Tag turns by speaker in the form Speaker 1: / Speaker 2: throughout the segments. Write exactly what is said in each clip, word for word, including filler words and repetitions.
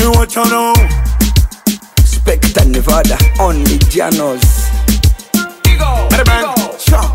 Speaker 1: me what you know.
Speaker 2: Spectre Nevada, only Janos.
Speaker 1: Hey man, sure.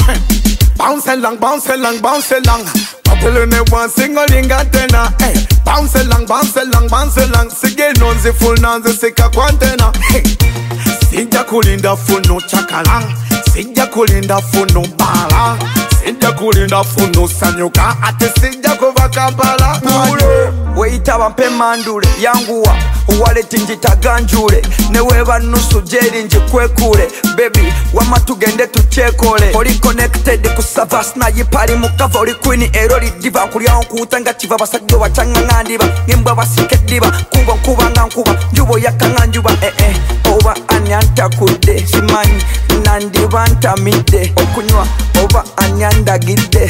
Speaker 1: Bounce along, bounce along, bounce along. Couple in one single ingatena. Hey, bounce along, bounce along, bounce along. Sige nonze full nonze sika kwantena. Hey, sija kulinda funo chakalang. Sija kulinda funo bala. Sija kulinda funo sanyuka. Ate sija kuvaka bala.
Speaker 2: Weita wampe mandule yanguwa uwaleti njitaganjule neweba nusu jeri njikwekule baby wama tugende tuchekole oli connected kusava snayipali mukava oli queen eroli diva nkulyawo nkuutanga kiva basajjo bacanga ndiba ngembwa basike diba kuba nkuba nga nkuba njubo yakanga njuba eh eh oba anyanta kudde simanyi nandiba ntamidde okunywa oba anyandagidde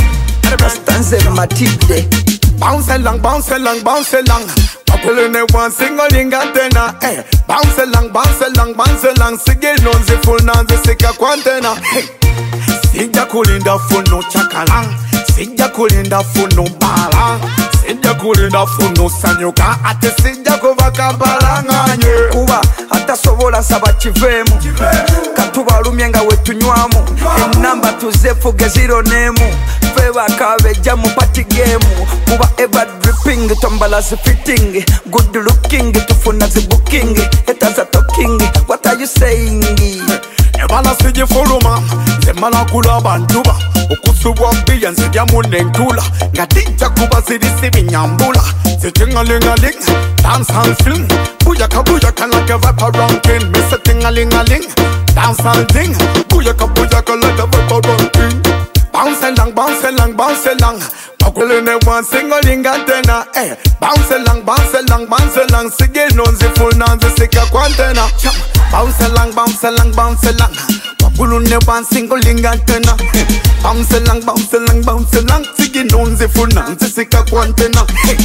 Speaker 2: stanze matidde.
Speaker 1: Bounce along, bounce along, bounce along. Couple in one single ingatena. Hey, bounce along, bounce along, bounce along. Sige nonze full nonze sika kwantena. Hey, sija kulinda funo chakalang. Sija kulinda funo bala. Sija kulinda funo sanyuka. Ate sija kuvaka bala nganye.
Speaker 2: Kuba hata sobola saba chivemu. Katuba lumyenga wetunywamu. Enamba tuzefuge zero nemu. Feva kawe jamu party game. Kuba ever dripping, tombala zi fitting. Good looking, tufuna zi booking. Haters are talking, what are you saying?
Speaker 1: Ebala siji fuluma, zemala kula banduba. Ukusubwa mbiya nzidya munentula. Ngatija kuba zidisi binyambula. Zitingalingaling, dance and fling. Buyaka buyaka like a vapor ranking. Miss a tingalingaling, dance and ding. Buyaka buyaka like a vapor ranking. Bounce along, bounce along, bounce along. Couple in one single ingatena. Eh, bounce along, bounce along, bounce along. Sige nonze full nonze sika kwantena. Bounce along, bounce along, bounce along. Couple in one single ingatena. Bounce along, bounce along, bounce along. Sige nonze full nonze sika kwantena.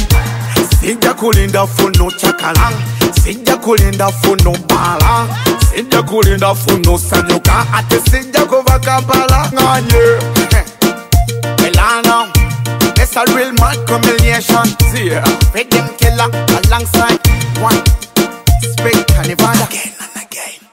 Speaker 1: Sija kulinda funo chakalang. Sija kulinda funo bala. Sija kulinda funo sanyuka. Ate sija kuvaka bala nganye. Milano, it's a real mad combination. Yeah, Rhythm Killer alongside one Spectre Nevada again and again.